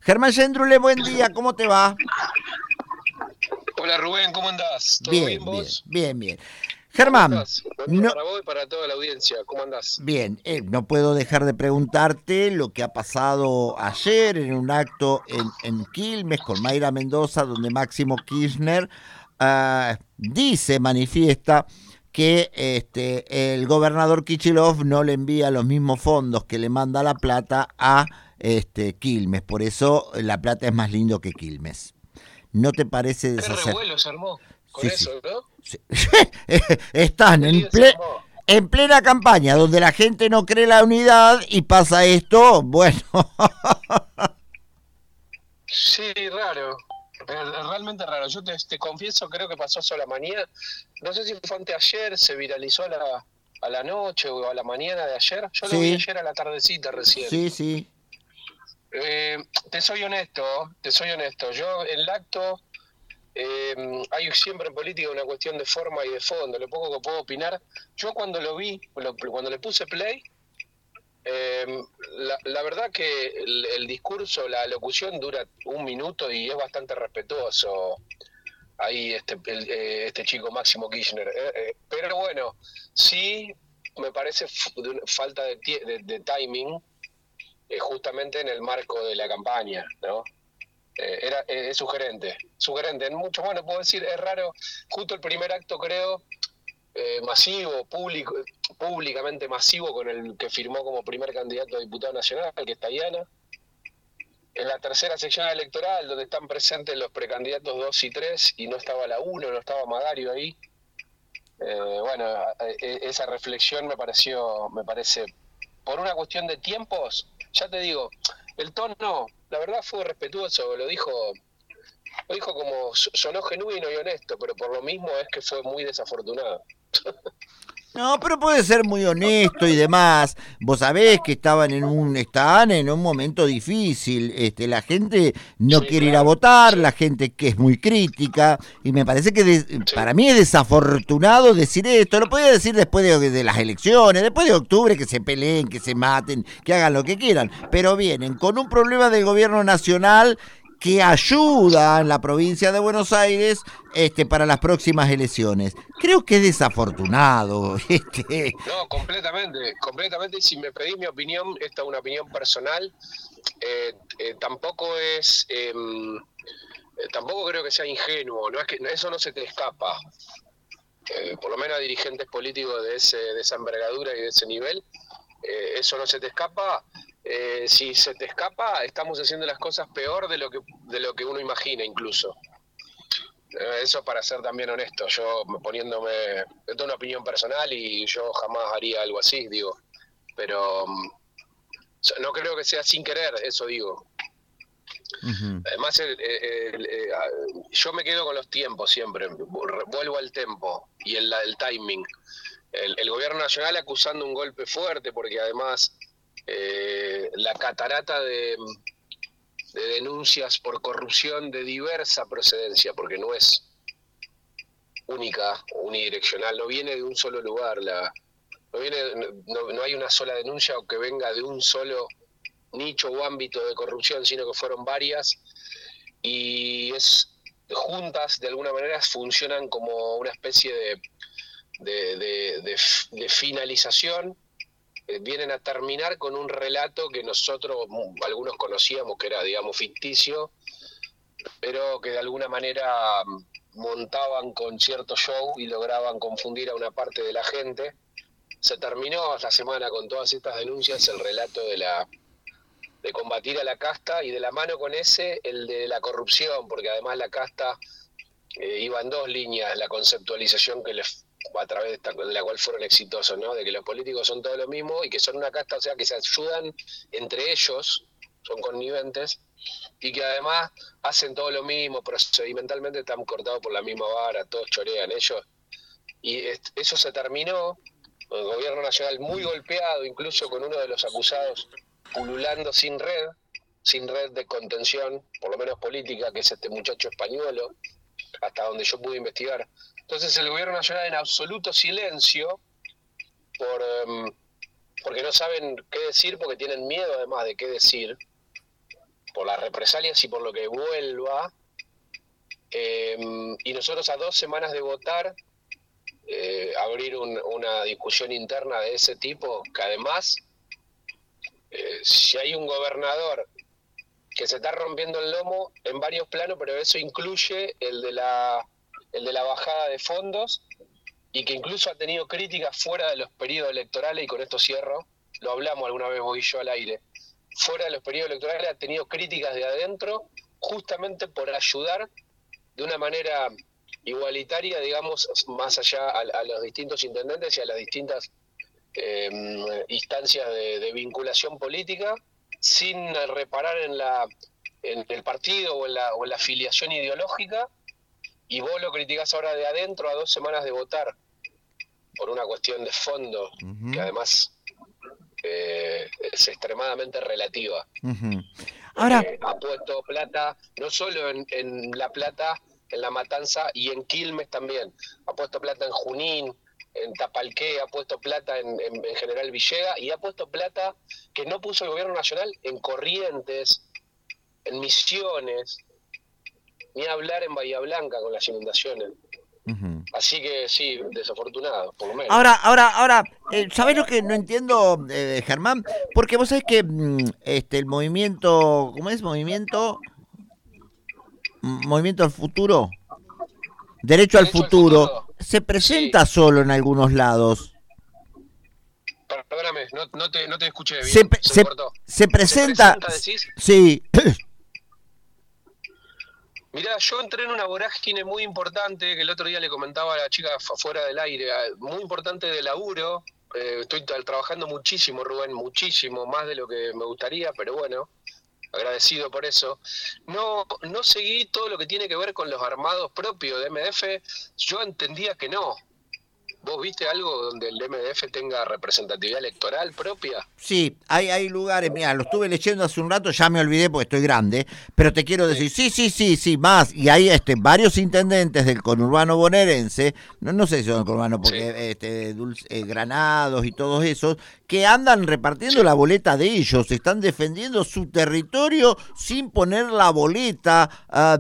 Germán Yendrule, buen día, ¿cómo te va? Hola Rubén, ¿cómo andás? ¿Todo bien vos? Bien. ¿Cómo Germán, estás? Buen día no, para vos y para toda la audiencia. ¿Cómo andás? bien, no puedo dejar de preguntarte lo que ha pasado ayer en un acto en Quilmes con Mayra Mendoza, donde Máximo Kirchner manifiesta que el gobernador Kicillof no le envía los mismos fondos que le manda La Plata a Quilmes, por eso La Plata es más lindo que Quilmes. ¿No te parece Qué desacer? revuelo se armó con Sí, sí. eso, ¿no? Sí. Están Qué lío se armó. en plena campaña donde la gente no cree la unidad y pasa esto, bueno. Sí, raro. Realmente raro. Yo te confieso, creo que pasó sola mañana. No sé si fue anteayer, se viralizó a la noche o a la mañana de ayer. Yo lo vi Sí, ayer a la tardecita recién. sí. Eh, te soy honesto. Yo en el acto hay siempre en política una cuestión de forma y de fondo, lo poco que puedo opinar. Yo cuando lo vi, cuando le puse play, la verdad que el discurso, la locución dura un minuto y es bastante respetuoso. Ahí este chico Máximo Kirchner. Pero bueno, sí me parece falta de timing, justamente en el marco de la campaña, ¿no? Es sugerente en mucho, bueno, puedo decir, es raro, justo el primer acto creo, masivo, públicamente masivo, con el que firmó como primer candidato a diputado nacional, que es Tayana, en la tercera sección electoral, donde están presentes los precandidatos 2 y 3, y no estaba la 1, no estaba Magario ahí. Bueno, esa reflexión me parece, por una cuestión de tiempos, ya te digo, el tono, la verdad fue respetuoso, lo dijo como sonó genuino y honesto, pero por lo mismo es que fue muy desafortunado. No, pero puede ser muy honesto y demás. Vos sabés que están en un momento difícil. La gente no Sí, quiere ir a claro, votar, sí, la gente que es muy crítica. Y me parece que sí, para mí es desafortunado decir esto. Lo podía decir después de las elecciones, después de octubre, que se peleen, que se maten, que hagan lo que quieran. Pero vienen con un problema del gobierno nacional que ayuda en la provincia de Buenos Aires para las próximas elecciones. Creo que es desafortunado. no, completamente, y si me pedís mi opinión, esta es una opinión personal, tampoco tampoco creo que sea ingenuo, no es que eso no se te escapa, por lo menos a dirigentes políticos de esa envergadura y de ese nivel, eso no se te escapa. Si se te escapa, estamos haciendo las cosas peor de lo que uno imagina incluso. Eso para ser también honesto, yo poniéndome, esto es una opinión personal y yo jamás haría algo así, digo, pero no creo que sea sin querer, eso digo. Uh-huh. Además, yo me quedo con los tiempos siempre, vuelvo al tempo y el timing. El gobierno nacional acusando un golpe fuerte, porque además la catarata de denuncias por corrupción de diversa procedencia, porque no es única o unidireccional, no viene de un solo lugar, no hay una sola denuncia o que venga de un solo nicho o ámbito de corrupción, sino que fueron varias, y juntas de alguna manera funcionan como una especie de finalización. Vienen a terminar con un relato que nosotros algunos conocíamos que era, digamos, ficticio, pero que de alguna manera montaban con cierto show y lograban confundir a una parte de la gente. Se terminó esta semana con todas estas denuncias el relato de combatir a la casta, y de la mano con el de la corrupción, porque además la casta iba en dos líneas, la conceptualización que les a través de la cual fueron exitosos, ¿no? De que los políticos son todo lo mismo y que son una casta, o sea, que se ayudan entre ellos, son conniventes, y que además hacen todo lo mismo, procedimentalmente están cortados por la misma vara, todos chorean ellos. Y eso se terminó, el gobierno nacional muy golpeado, incluso con uno de los acusados pululando sin red de contención, por lo menos política, que es este muchacho español, hasta donde yo pude investigar. Entonces el gobierno nacional en absoluto silencio, porque no saben qué decir, porque tienen miedo además de qué decir, por las represalias y por lo que vuelva. Y nosotros a 2 semanas de votar, abrir una discusión interna de ese tipo, que además, si hay un gobernador que se está rompiendo el lomo en varios planos, pero eso incluye el de la bajada de fondos, y que incluso ha tenido críticas fuera de los periodos electorales, y con esto cierro, lo hablamos alguna vez vos y yo al aire, fuera de los periodos electorales ha tenido críticas de adentro, justamente por ayudar de una manera igualitaria, digamos, más allá a los distintos intendentes y a las distintas instancias de vinculación política, sin reparar en el partido o en la afiliación ideológica. Y vos lo criticás ahora de adentro a 2 semanas de votar por una cuestión de fondo, que además es extremadamente relativa. Ahora, Ha puesto plata, no solo en La Plata, en La Matanza, y en Quilmes también. Ha puesto plata en Junín, en Tapalqué, ha puesto plata en General Villega, y ha puesto plata que no puso el gobierno nacional en Corrientes, en Misiones, ni hablar en Bahía Blanca con las inundaciones. Así que sí, desafortunado, por lo menos. Ahora, ¿sabés lo que no entiendo, Germán? Porque vos sabés que el movimiento, ¿cómo es? Movimiento al futuro, derecho al futuro, se presenta solo en algunos lados. Perdóname, no te escuché bien, se cortó. Se presenta, ¿decís? Sí. Mirá, yo entré en una vorágine muy importante, que el otro día le comentaba a la chica fuera del aire, muy importante de laburo. Estoy trabajando muchísimo, Rubén, muchísimo, más de lo que me gustaría, pero bueno, agradecido por eso. No seguí todo lo que tiene que ver con los armados propios de MDF, yo entendía que no. ¿Vos viste algo donde el MDF tenga representatividad electoral propia? Sí, hay lugares, mira, lo estuve leyendo hace un rato, ya me olvidé porque estoy grande, pero te quiero decir, sí, más, y hay varios intendentes del conurbano bonaerense, no sé si son del conurbano, porque Granados y todos esos, que andan repartiendo la boleta de ellos, están defendiendo su territorio sin poner la boleta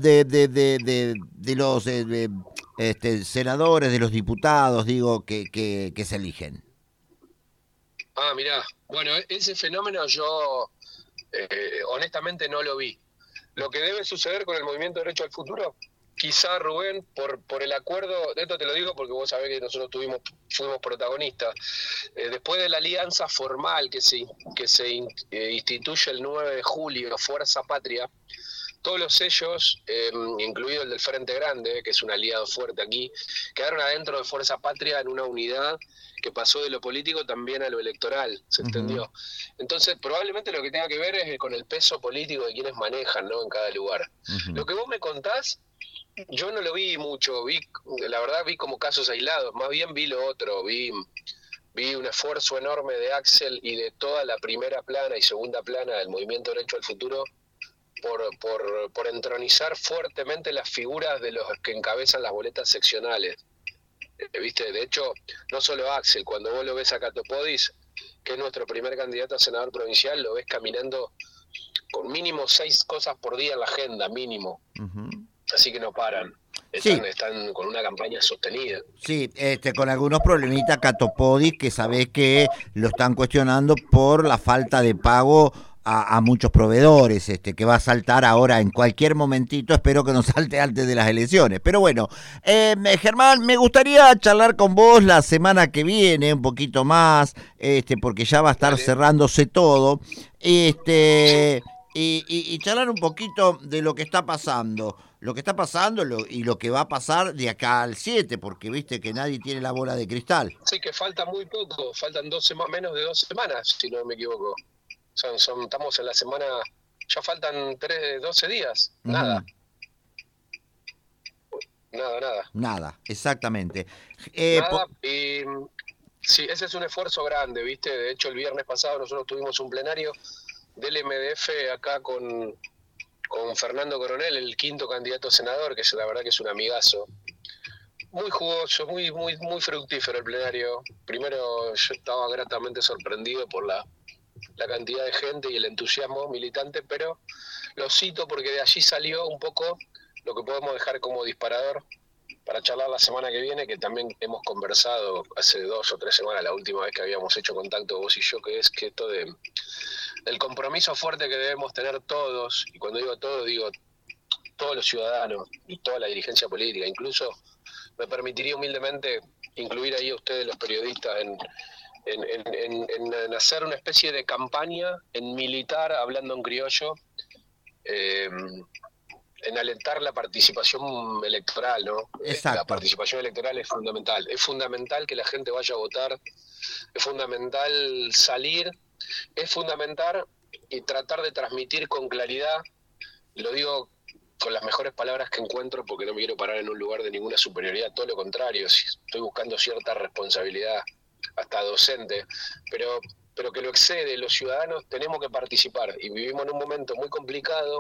de los senadores, de los diputados, digo, que se eligen. Ah, mirá, bueno, ese fenómeno yo honestamente no lo vi. Lo que debe suceder con el Movimiento Derecho al Futuro, quizá, Rubén, por el acuerdo, de esto te lo digo porque vos sabés que nosotros fuimos protagonistas, después de la alianza formal que se instituye el 9 de julio, Fuerza Patria, todos los sellos, incluido el del Frente Grande, que es un aliado fuerte aquí, quedaron adentro de Fuerza Patria en una unidad que pasó de lo político también a lo electoral, ¿se entendió? Entonces, probablemente lo que tenga que ver es con el peso político de quienes manejan, ¿no?, en cada lugar. Lo que vos me contás, yo no lo vi mucho, la verdad vi como casos aislados, más bien vi lo otro, vi un esfuerzo enorme de Axel y de toda la primera plana y segunda plana del Movimiento Derecho al Futuro por entronizar fuertemente las figuras de los que encabezan las boletas seccionales. ¿Viste? De hecho, no solo Axel, cuando vos lo ves a Catopodis, que es nuestro primer candidato a senador provincial, lo ves caminando con mínimo 6 cosas por día en la agenda, mínimo. Así que no paran. Están con una campaña sostenida. Sí, con algunos problemitas Catopodis, que sabés que lo están cuestionando por la falta de pago a muchos proveedores, que va a saltar ahora en cualquier momentito, espero que no salte antes de las elecciones. Pero bueno, Germán, me gustaría charlar con vos la semana que viene, un poquito más, porque ya va a estar cerrándose todo, y charlar un poquito de lo que está pasando. Y lo que va a pasar de acá al 7, porque viste que nadie tiene la bola de cristal. Sí, que falta muy poco, faltan menos de 2 semanas, si no me equivoco. Estamos en la semana, ya faltan 12 días, nada. Nada, exactamente. Nada, y sí, ese es un esfuerzo grande, ¿viste? De hecho, el viernes pasado nosotros tuvimos un plenario del MDF acá con Fernando Coronel, el 5º candidato a senador, que la verdad que es un amigazo. Muy jugoso, muy fructífero el plenario. Primero yo estaba gratamente sorprendido por la cantidad de gente y el entusiasmo militante, pero lo cito porque de allí salió un poco lo que podemos dejar como disparador para charlar la semana que viene, que también hemos conversado hace 2 o 3 semanas, la última vez que habíamos hecho contacto vos y yo, que es que esto del compromiso fuerte que debemos tener todos, y cuando digo todos, digo todos los ciudadanos y toda la dirigencia política, incluso me permitiría humildemente incluir ahí a ustedes los periodistas en hacer una especie de campaña, en militar, hablando en criollo, en alentar la participación electoral, ¿no? Exacto. La participación electoral es fundamental que la gente vaya a votar, es fundamental salir, es fundamental y tratar de transmitir con claridad, lo digo con las mejores palabras que encuentro porque no me quiero parar en un lugar de ninguna superioridad, todo lo contrario, estoy buscando cierta responsabilidad hasta docente, pero que lo excede, los ciudadanos tenemos que participar y vivimos en un momento muy complicado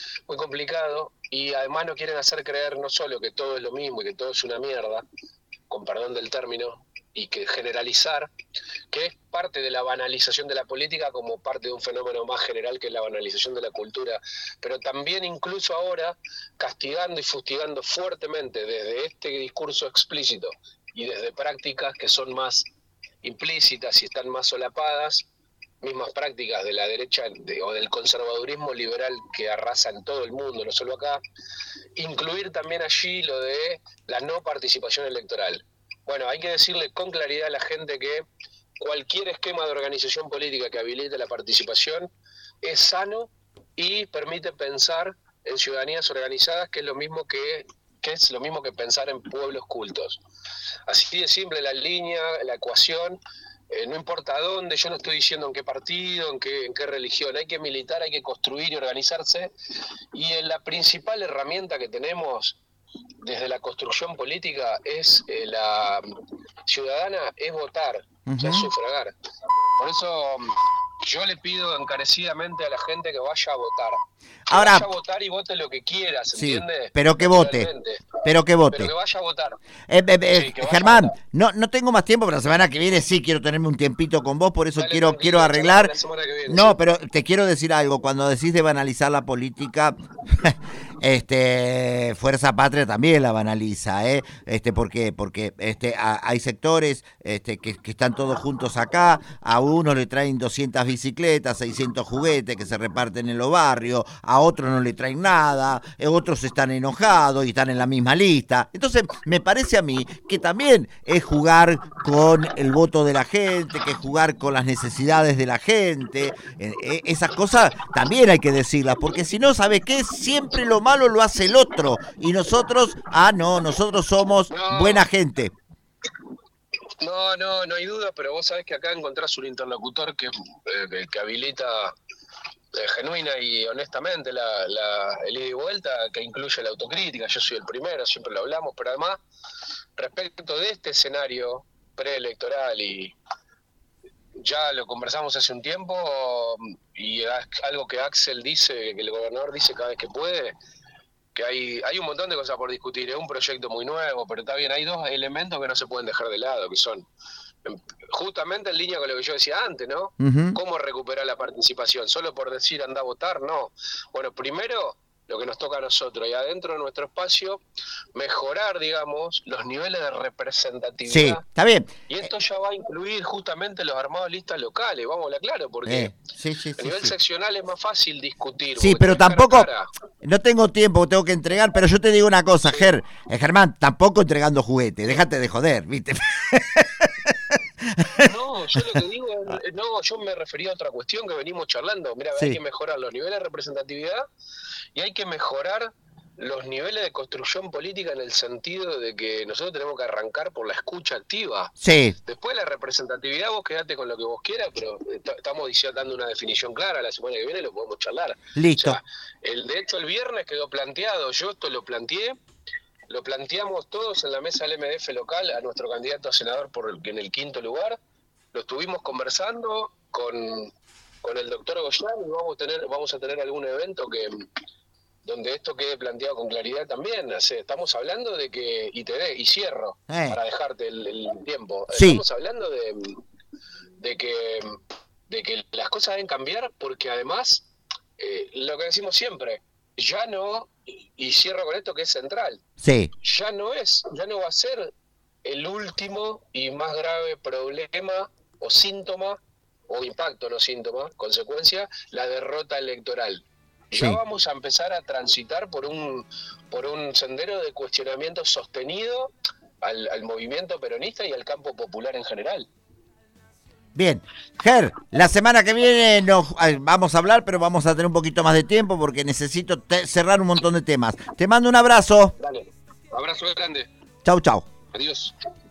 y además nos quieren hacer creer no solo que todo es lo mismo y que todo es una mierda, con perdón del término, y que generalizar, que es parte de la banalización de la política como parte de un fenómeno más general que es la banalización de la cultura, pero también incluso ahora castigando y fustigando fuertemente desde este discurso explícito y desde prácticas que son más implícitas y están más solapadas, mismas prácticas de la derecha o del conservadurismo liberal que arrasa en todo el mundo, no solo acá, incluir también allí lo de la no participación electoral. Bueno, hay que decirle con claridad a la gente que cualquier esquema de organización política que habilite la participación es sano y permite pensar en ciudadanías organizadas, que es lo mismo que pensar en pueblos cultos. Así de simple la línea, la ecuación, no importa dónde, yo no estoy diciendo en qué partido, en qué religión, hay que militar, hay que construir y organizarse, y la principal herramienta que tenemos desde la construcción política es la ciudadana, es votar, es sufragar. Por eso yo le pido encarecidamente a la gente que vaya a votar. Que Ahora, vaya a votar y vote lo que quiera, ¿se entiende? Pero que vote. Pero que vote. Pero que vaya a votar. Sí, Germán, no tengo más tiempo, pero la semana que viene sí quiero tenerme un tiempito con vos, por eso Dale, quiero arreglar. No, sí. pero te quiero decir algo, cuando decís de banalizar la política, Fuerza Patria también la banaliza, porque hay sectores que están todos juntos acá, a uno le traen 200 bicicletas, 600 juguetes que se reparten en los barrios, a otros no le traen nada, otros están enojados y están en la misma lista. Entonces me parece a mí que también es jugar con el voto de la gente, que es jugar con las necesidades de la gente. Esas cosas también hay que decirlas, porque si no, ¿sabe qué? Siempre lo malo lo hace el otro y nosotros somos buena gente. No hay duda, pero vos sabés que acá encontrás un interlocutor que habilita genuina y honestamente el ida y vuelta, que incluye la autocrítica. Yo soy el primero, siempre lo hablamos, pero además respecto de este escenario preelectoral, y ya lo conversamos hace un tiempo, y algo que Axel dice, que el gobernador dice cada vez que puede, que hay un montón de cosas por discutir, es un proyecto muy nuevo, pero está bien, hay 2 elementos que no se pueden dejar de lado, que son justamente en línea con lo que yo decía antes, ¿no? ¿Cómo recuperar la participación? Solo por decir anda a votar, no. Bueno, primero, lo que nos toca a nosotros, y adentro de nuestro espacio, mejorar, digamos, los niveles de representatividad. Sí, está bien. Y esto ya va a incluir justamente los armados de listas locales, vamos a hablar claro, porque a nivel seccional es más fácil discutir. Sí, pero tampoco, no tengo tiempo, tengo que entregar, pero yo te digo una cosa, sí. Germán, tampoco entregando juguetes, déjate de joder, ¿viste? No, yo lo que digo es, yo me refería a otra cuestión que venimos charlando. Mira, hay que mejorar los niveles de representatividad y hay que mejorar los niveles de construcción política en el sentido de que nosotros tenemos que arrancar por la escucha activa. Sí. Después la representatividad, vos quedate con lo que vos quieras, pero estamos dando una definición clara, la semana que viene lo podemos charlar. Listo. O sea, de hecho el viernes quedó planteado, yo esto lo planteamos todos en la mesa del MDF local a nuestro candidato a senador en el 5º lugar, lo estuvimos conversando con el doctor Goyán y vamos a tener algún evento donde esto quede planteado con claridad también. Estamos hablando de que, y cierro, para dejarte el tiempo, estamos hablando de que las cosas deben cambiar porque además lo que decimos siempre, ya no, y cierro con esto que es central, Sí, ya no va a ser el último y más grave problema o síntoma, o impacto, no síntoma, consecuencia, la derrota electoral. Ya sí. vamos a empezar a transitar por un sendero de cuestionamiento sostenido al movimiento peronista y al campo popular en general. Bien, Ger, la semana que viene vamos a hablar, pero vamos a tener un poquito más de tiempo porque necesito cerrar un montón de temas. Te mando un abrazo. Dale, abrazo grande. Chau, chau. Adiós.